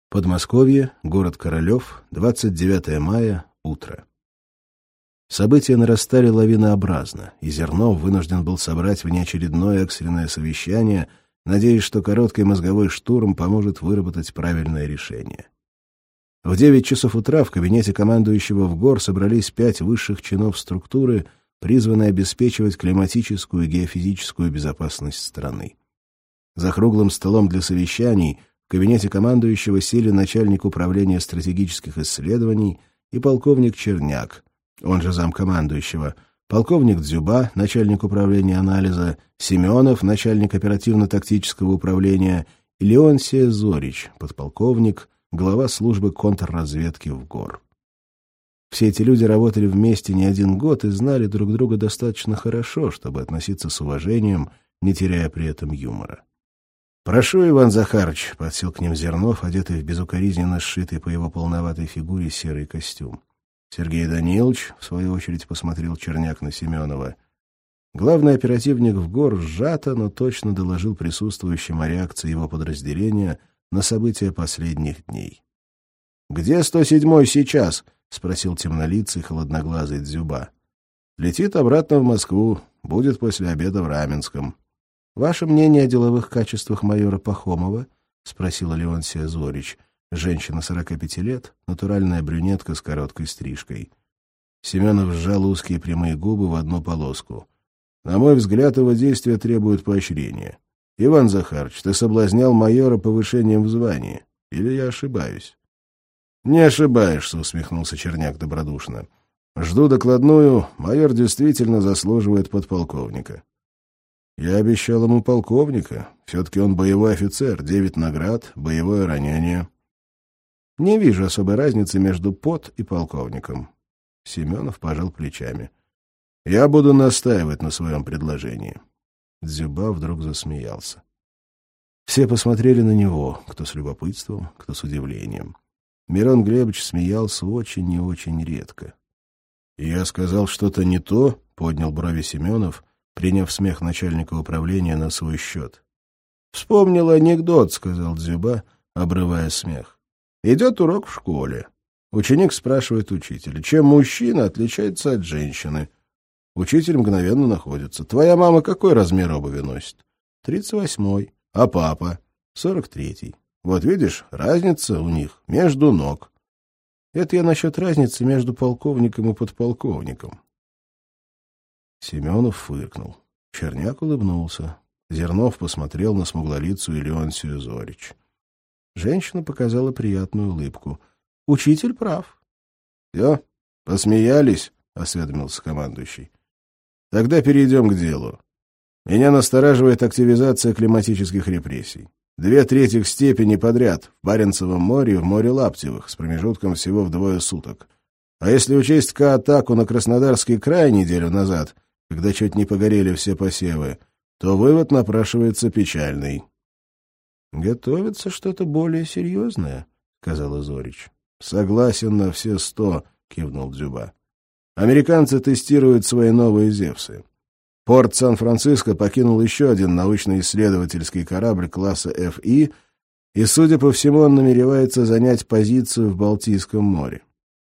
Подмосковье, город Королев, 29 мая, утро. События нарастали лавинообразно, и Зернов вынужден был собрать внеочередное экстренное совещание, надеясь, что короткий мозговой штурм поможет выработать правильное решение. В 9 часов утра в кабинете командующего в ГОР собрались 5 высших чинов структуры, призванные обеспечивать климатическую и геофизическую безопасность страны. За круглым столом для совещаний в кабинете командующего сели начальник управления стратегических исследований и полковник Черняк, он же замкомандующего, полковник Дзюба, начальник управления анализа, Семенов, начальник оперативно-тактического управления, и Леонсия Зорич, подполковник, глава службы контрразведки в ГОР. Все эти люди работали вместе не один год и знали друг друга достаточно хорошо, чтобы относиться с уважением, не теряя при этом юмора. «Прошу, Иван Захарович», — подсел к ним Зернов, одетый в безукоризненно сшитый по его полноватой фигуре серый костюм. Сергей Данилович, в свою очередь, посмотрел Черняк на Семенова. Главный оперативник в ГОР сжато, но точно доложил присутствующим о реакции его подразделения на события последних дней. «Где 107-й сейчас?» — спросил темнолицый, холодноглазый Дзюба. «Летит обратно в Москву, будет после обеда в Раменском». «Ваше мнение о деловых качествах майора Пахомова?» — спросила Леонсия Зорич, женщина 45 лет, натуральная брюнетка с короткой стрижкой. Семенов сжал узкие прямые губы в одну полоску. «На мой взгляд, его действия требуют поощрения. Иван Захарович, ты соблазнял майора повышением в звании. Или я ошибаюсь?» «Не ошибаешься», — усмехнулся Черняк добродушно. «Жду докладную. Майор действительно заслуживает подполковника». «Я обещал ему полковника. Все-таки он боевой офицер, 9 наград, боевое ранение». «Не вижу особой разницы между под и полковником». Семенов пожал плечами. «Я буду настаивать на своем предложении». Дзюба вдруг засмеялся. Все посмотрели на него, кто с любопытством, кто с удивлением. Мирон Глебович смеялся очень и очень редко. «Я сказал что-то не то», — поднял брови Семенов, приняв смех начальника управления на свой счет. «Вспомнил анекдот», — сказал Дзюба, обрывая смех. «Идет урок в школе. Ученик спрашивает учителя, чем мужчина отличается от женщины. Учитель мгновенно находится. Твоя мама какой размер обуви носит? 38-й. А папа? 43-й. Вот видишь, разница у них между ног». Это я насчет разницы между полковником и подполковником. Семенов фыркнул. Черняк улыбнулся. Зернов посмотрел на смуглолицую Леонсию Зорич. Женщина показала приятную улыбку. «Учитель прав». «Все, посмеялись?» — осведомился командующий. «Тогда перейдем к делу. Меня настораживает активизация климатических репрессий. 2/3 степени подряд в Баренцевом море и в море Лаптевых с промежутком всего в 2 суток. А если учесть атаку на Краснодарский край неделю назад, когда чуть не погорели все посевы, то вывод напрашивается печальный». «Готовится что-то более серьезное», — сказала Зорич. «Согласен на все 100», — кивнул Дзюба. «Американцы тестируют свои новые «Зевсы». Порт Сан-Франциско покинул еще один научно-исследовательский корабль класса ФИ, и, судя по всему, он намеревается занять позицию в Балтийском море.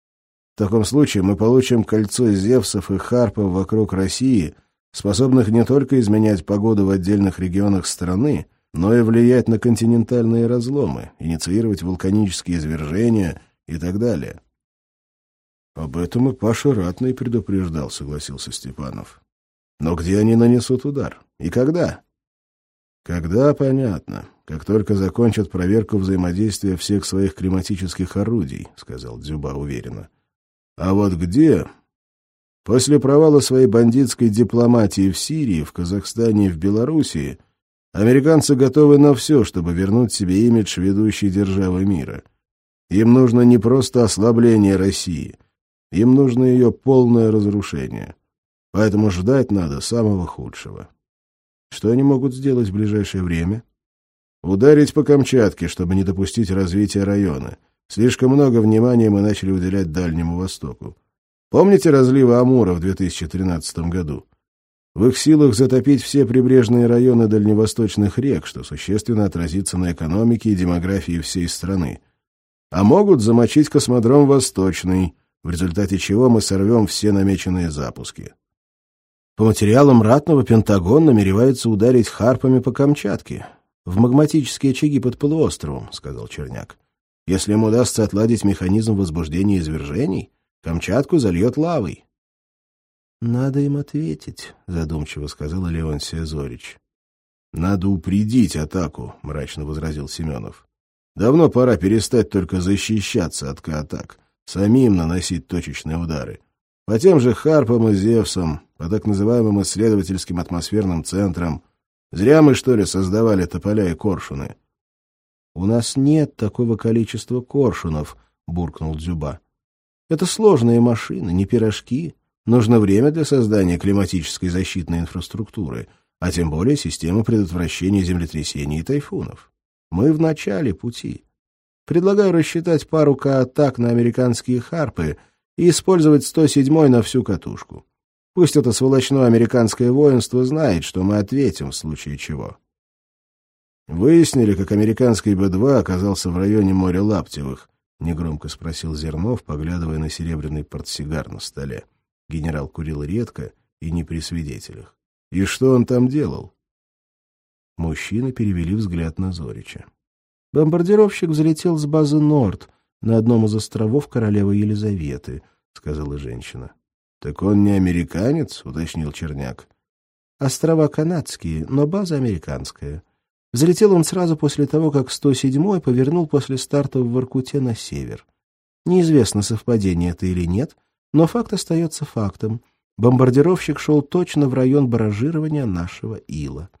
В таком случае мы получим кольцо «Зевсов» и «Харпов» вокруг России, способных не только изменять погоду в отдельных регионах страны, но и влиять на континентальные разломы, инициировать вулканические извержения и так далее. «Об этом и Паша Ратный предупреждал», — согласился Степанов. «Но где они нанесут удар? И когда?» «Когда, понятно. Как только закончат проверку взаимодействия всех своих климатических орудий», — сказал Дзюба уверенно. «А вот где?» «После провала своей бандитской дипломатии в Сирии, в Казахстане и в Белоруссии американцы готовы на все, чтобы вернуть себе имидж ведущей державы мира. Им нужно не просто ослабление России, им нужно ее полное разрушение. Поэтому ждать надо самого худшего. Что они могут сделать в ближайшее время? Ударить по Камчатке, чтобы не допустить развития района. Слишком много внимания мы начали уделять Дальнему Востоку. Помните разливы Амура в 2013 году? В их силах затопить все прибрежные районы дальневосточных рек, что существенно отразится на экономике и демографии всей страны. А могут замочить космодром «Восточный», в результате чего мы сорвем все намеченные запуски. По материалам Ратного Пентагон намеревается ударить харпами по Камчатке, в магматические очаги под полуостровом, — сказал Черняк. Если им удастся отладить механизм возбуждения извержений, Камчатку зальет лавой. — Надо им ответить, — задумчиво сказала Леонсия Зорич. — Надо упредить атаку, — мрачно возразил Семенов. — Давно пора перестать только защищаться от атак, самим наносить точечные удары. По тем же Харпам и Зевсам, по так называемым исследовательским атмосферным центрам. Зря мы, что ли, создавали тополя и коршуны? — У нас нет такого количества коршунов, — буркнул Дзюба. — Это сложные машины, не пирожки. Нужно время для создания климатической защитной инфраструктуры, а тем более системы предотвращения землетрясений и тайфунов. Мы в начале пути. Предлагаю рассчитать пару атак на американские харпы и использовать 107-й на всю катушку. Пусть это сволочное американское воинство знает, что мы ответим в случае чего. «Выяснили, как американский Б-2 оказался в районе моря Лаптевых?» — негромко спросил Зернов, поглядывая на серебряный портсигар на столе. Генерал курил редко и не при свидетелях. «И что он там делал?» Мужчины перевели взгляд на Зорича. «Бомбардировщик взлетел с базы «Норд» на одном из островов королевы Елизаветы», — сказала женщина. «Так он не американец?» — уточнил Черняк. «Острова канадские, но база американская. Взлетел он сразу после того, как 107-й повернул после старта в Воркуте на север. Неизвестно, совпадение это или нет, но факт остается фактом. Бомбардировщик шел точно в район баражирования нашего ила».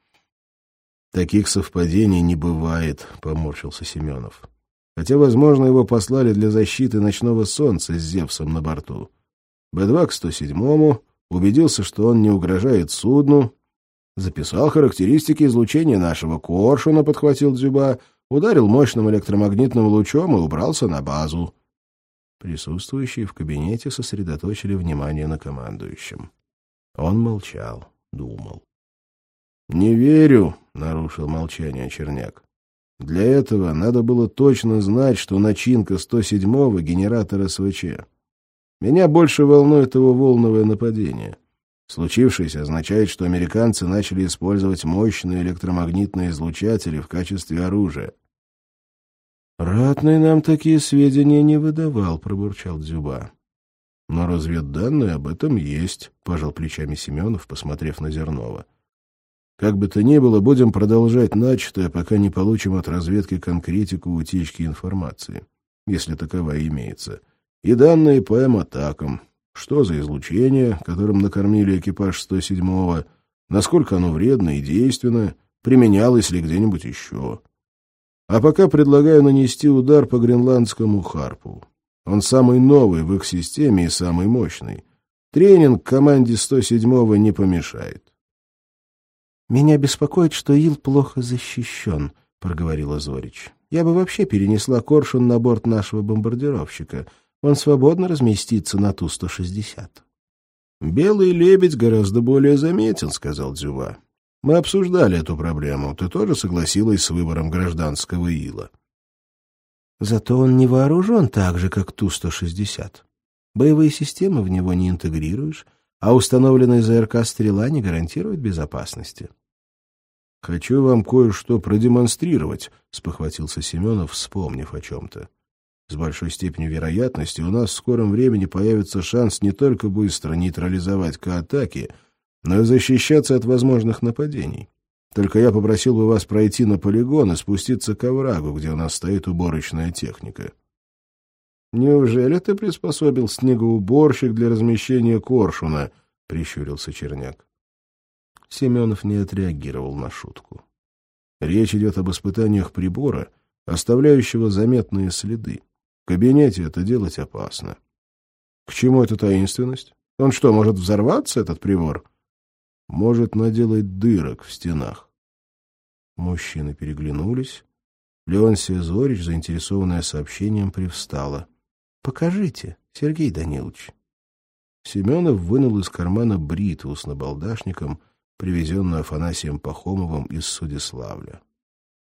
«Таких совпадений не бывает», — поморщился Семенов. «Хотя, возможно, его послали для защиты ночного солнца с Зевсом на борту. Б-2 к 107-му, убедился, что он не угрожает судну, записал характеристики излучения нашего коршуна», — подхватил Дзюба, ударил мощным электромагнитным лучом и убрался на базу. Присутствующие в кабинете сосредоточили внимание на командующем. Он молчал, думал. «Не верю», — нарушил молчание Черняк. «Для этого надо было точно знать, что начинка 107-го — генератор СВЧ. Меня больше волнует его волновое нападение. Случившееся означает, что американцы начали использовать мощные электромагнитные излучатели в качестве оружия». «Ратный нам такие сведения не выдавал», — пробурчал Дзюба. «Но разведданные об этом есть», — пожал плечами Семенов, посмотрев на Зернова. «Как бы то ни было, будем продолжать начатое, пока не получим от разведки конкретику утечки информации, если таковая имеется, и данные по М-атакам. Что за излучение, которым накормили экипаж 107-го, насколько оно вредно и действенно, применялось ли где-нибудь еще. А пока предлагаю нанести удар по гренландскому харпу. Он самый новый в их системе и самый мощный. Тренинг команде 107-го не помешает». «Меня беспокоит, что ил плохо защищен», — проговорила Зорич. «Я бы вообще перенесла коршун на борт нашего бомбардировщика. Он свободно разместится на Ту-160». «Белый лебедь гораздо более заметен», — сказал Дзюба. «Мы обсуждали эту проблему. Ты тоже согласилась с выбором гражданского ила?» «Зато он не вооружен так же, как Ту-160. Боевые системы в него не интегрируешь, а установленная ЗРК «Стрела» не гарантирует безопасности». «Хочу вам кое-что продемонстрировать», — спохватился Семенов, вспомнив о чем-то. «С большой степенью вероятности у нас в скором времени появится шанс не только быстро нейтрализовать атаки, но и защищаться от возможных нападений. Только я попросил бы вас пройти на полигон и спуститься к оврагу, где у нас стоит уборочная техника». «Неужели ты приспособил снегоуборщик для размещения коршуна?» — прищурился Черняк. Семенов не отреагировал на шутку. «Речь идет об испытаниях прибора, оставляющего заметные следы. В кабинете это делать опасно». «К чему эта таинственность? Он что, может взорваться, этот прибор?» «Может наделать дырок в стенах». Мужчины переглянулись. Леонсия Зорич, заинтересованная сообщением, привстала. «Покажите, Сергей Данилович». Семенов вынул из кармана бритву с набалдашником, привезенную Афанасием Пахомовым из Судиславля.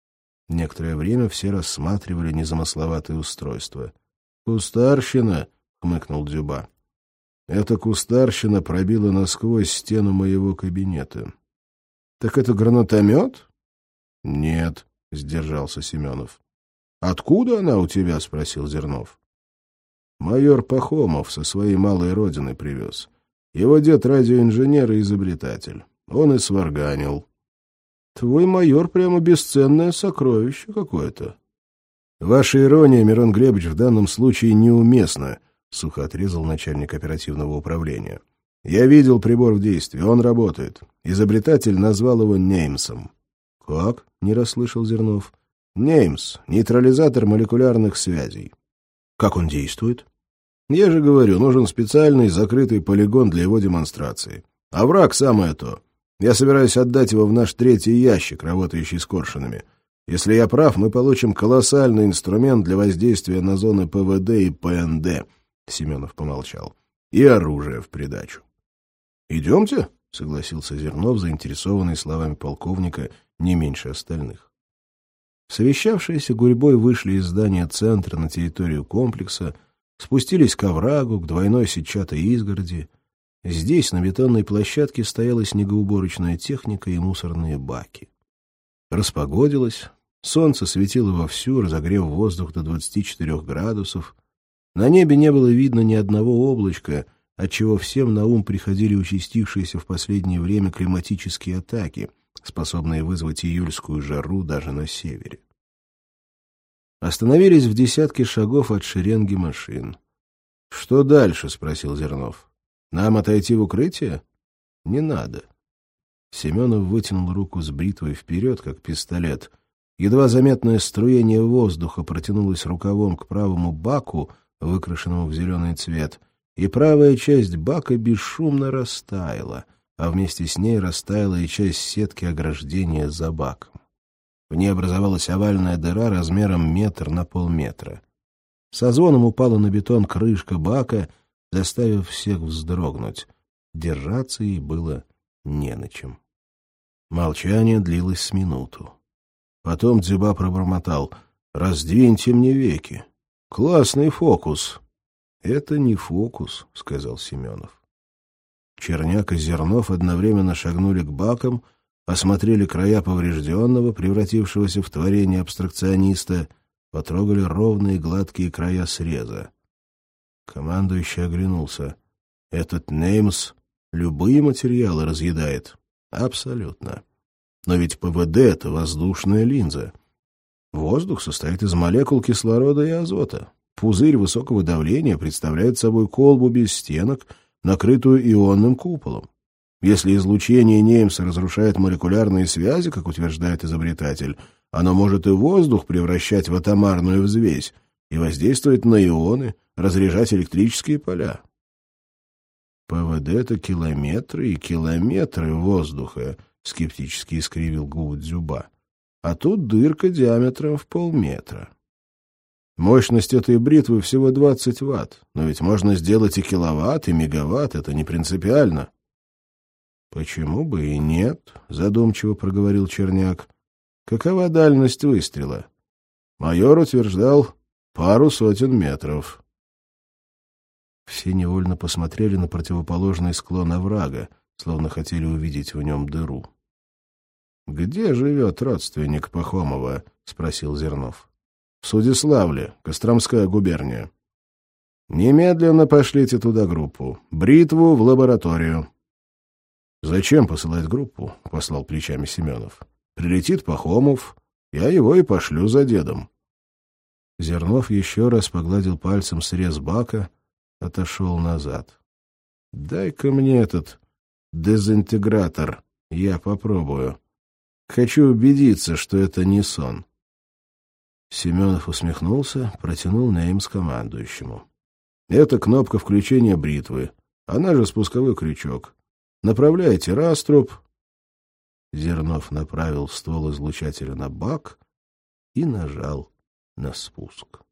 Некоторое время все рассматривали незамысловатое устройство. «Кустарщина!» — хмыкнул Дзюба. «Эта кустарщина пробила насквозь стену моего кабинета». «Так это гранатомет?» «Нет», — сдержался Семенов. «Откуда она у тебя?» — спросил Зернов. «Майор Пахомов со своей малой родины привез. Его дед радиоинженер и изобретатель. Он и сварганил». «Твой майор прямо бесценное сокровище какое-то». «Ваша ирония, Мирон Глебович, в данном случае неуместна», — сухо отрезал начальник оперативного управления. «Я видел прибор в действии, он работает. Изобретатель назвал его Неймсом». «Как?» — не расслышал Зернов. «Неймс — нейтрализатор молекулярных связей». «Как он действует?» «Я же говорю, нужен специальный закрытый полигон для его демонстрации. А враг — самое то. Я собираюсь отдать его в наш третий ящик, работающий с коршунами. Если я прав, мы получим колоссальный инструмент для воздействия на зоны ПВД и ПНД». Семенов помолчал. «И оружие в придачу». «Идемте», — согласился Зернов, заинтересованный словами полковника не меньше остальных. Совещавшиеся гурьбой вышли из здания центра на территорию комплекса, спустились к оврагу, к двойной сетчатой изгороди. Здесь, на бетонной площадке, стояла снегоуборочная техника и мусорные баки. Распогодилось, солнце светило вовсю, разогрев воздух до 24 градусов. На небе не было видно ни одного облачка, отчего всем на ум приходили участившиеся в последнее время климатические атаки, способные вызвать июльскую жару даже на севере. Остановились в десятке шагов от шеренги машин. «Что дальше?» — спросил Зернов. «Нам отойти в укрытие?» «Не надо». Семенов вытянул руку с бритвой вперед, как пистолет. Едва заметное струение воздуха протянулось рукавом к правому баку, выкрашенному в зеленый цвет, и правая часть бака бесшумно растаяла, а вместе с ней растаяла и часть сетки ограждения за баком. В ней образовалась овальная дыра размером 1 на полметра. Со звоном упала на бетон крышка бака, заставив всех вздрогнуть. Держаться ей было не на чем. Молчание длилось с минуту. Потом Дзюба пробормотал: «Раздвиньте мне веки. Классный фокус». «Это не фокус», — сказал Семенов. Черняк и Зернов одновременно шагнули к бакам, осмотрели края поврежденного, превратившегося в творение абстракциониста, потрогали ровные гладкие края среза. Командующий оглянулся. «Этот Неймс любые материалы разъедает». «Абсолютно. Но ведь ПВД — это воздушная линза. Воздух состоит из молекул кислорода и азота. Пузырь высокого давления представляет собой колбу без стенок, накрытую ионным куполом. Если излучение Неймса разрушает молекулярные связи, как утверждает изобретатель, оно может и воздух превращать в атомарную взвесь и воздействовать на ионы, разряжать электрические поля». «ПВД — это километры и километры воздуха», — скептически искривил губы Дзюба. «А тут дырка диаметром в полметра. Мощность этой бритвы всего 20 ватт, но ведь можно сделать и киловатт, и мегаватт, это не принципиально». «Почему бы и нет?» — задумчиво проговорил Черняк. «Какова дальность выстрела?» Майор утверждал 200 метров. Все невольно посмотрели на противоположный склон оврага, словно хотели увидеть в нем дыру. «Где живет родственник Пахомова?» — спросил Зернов. «В Судиславле, Костромская губерния». «Немедленно пошлите туда группу. Бритву в лабораторию». «Зачем посылать группу?» — послал плечами Семенов. «Прилетит Пахомов, я его и пошлю за дедом». Зернов еще раз погладил пальцем срез бака, отошел назад. «Дай-ка мне этот дезинтегратор, я попробую. Хочу убедиться, что это не сон». Семенов усмехнулся, протянул Неймс командующему. «Это кнопка включения бритвы, она же спусковой крючок. Направляйте раструб». Зернов направил ствол излучателя на бак и нажал на спуск.